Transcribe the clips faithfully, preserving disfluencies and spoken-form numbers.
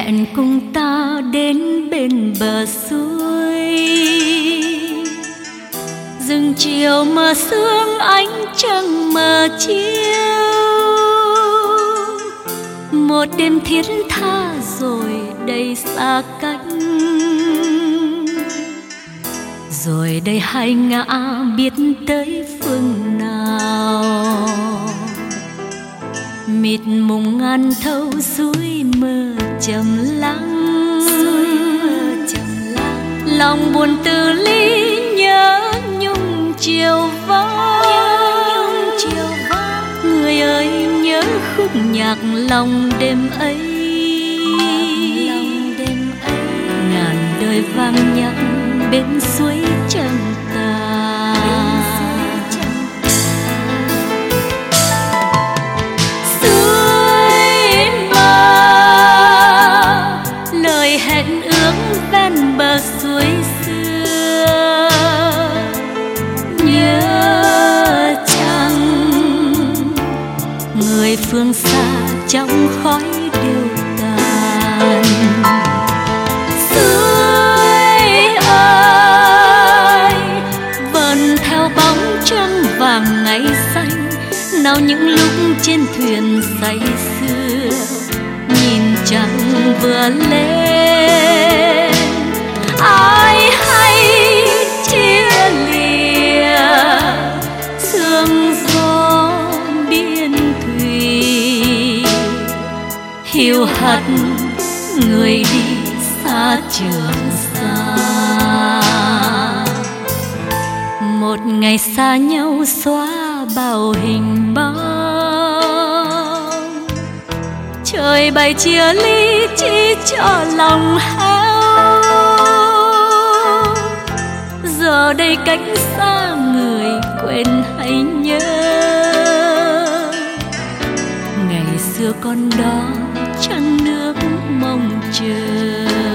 hẹn cùng ta đến bên bờ suối, rừng chiều mờ sương ánh trăng mờ chiếu. Một đêm thiết tha rồi đầy xa cách, rồi đây hai ngã biết tới phương nào. Mịt mùng ngàn thâu suối mơ trầm lắng, lòng buồn từ ly nhớ nhung chiều vắng. Người ơi nhớ khúc nhạc lòng đêm ấy, ngàn đời vang nhắc bên suối trăng ta. Suối mơ lời hẹn ước ven bờ suối xưa, nhớ chăng người phương xa trong khói điều tàn. Vàng ngày xanh nào những lúc trên thuyền say sưa, nhìn trăng vừa lên ai hay chia lìa. Sương gió biên thùy hiu hắt người đi xa Trường Sa. Một ngày xa nhau xóa bao hình bóng, trời bày chia ly chỉ cho lòng hao. Giờ đây cách xa người quên hay nhớ, ngày xưa con đó trăng nước mong chờ.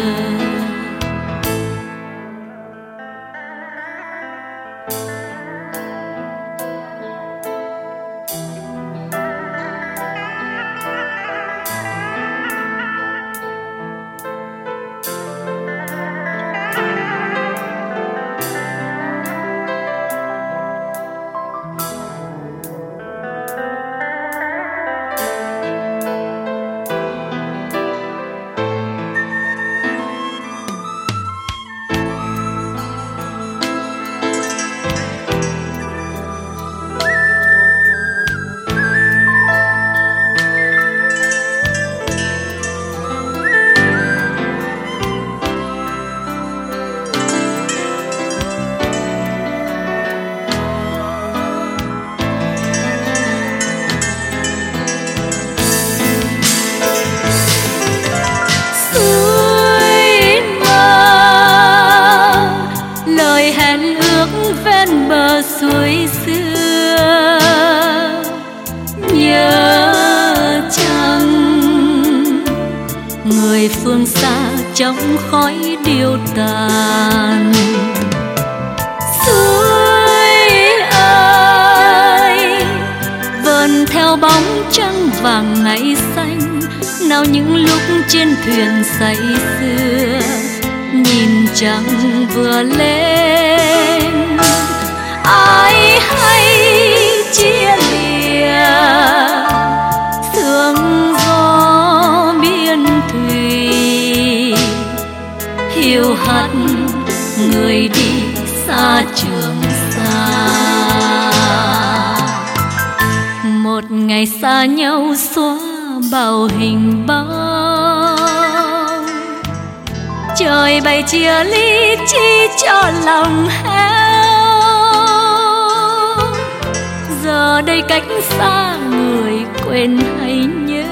Bờ suối xưa nhớ chăng người phương xa trong khói điêu tàn. Suối ơi vờn theo bóng trăng vàng ngày xanh, nào những lúc trên thuyền say sưa, nhìn trăng vừa lên ai hay chia lìa. Sương gió biên thùy hiu hắt người đi xa Trường Sa. Một ngày xa nhau xóa bao hình bóng, trời bày chia ly chỉ cho lòng hao. Giờ đây cách xa người quên hay nhớ,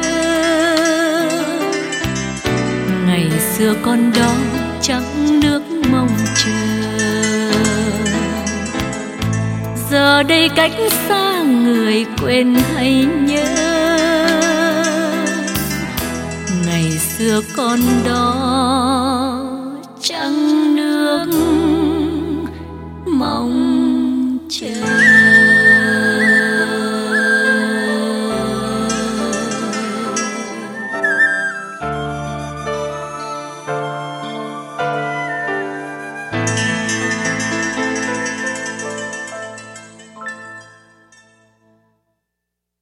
ngày xưa con đó trắng nước mong chờ. Giờ đây cách xa người quên hay nhớ, ngày xưa con đó trắng nước mong chờ.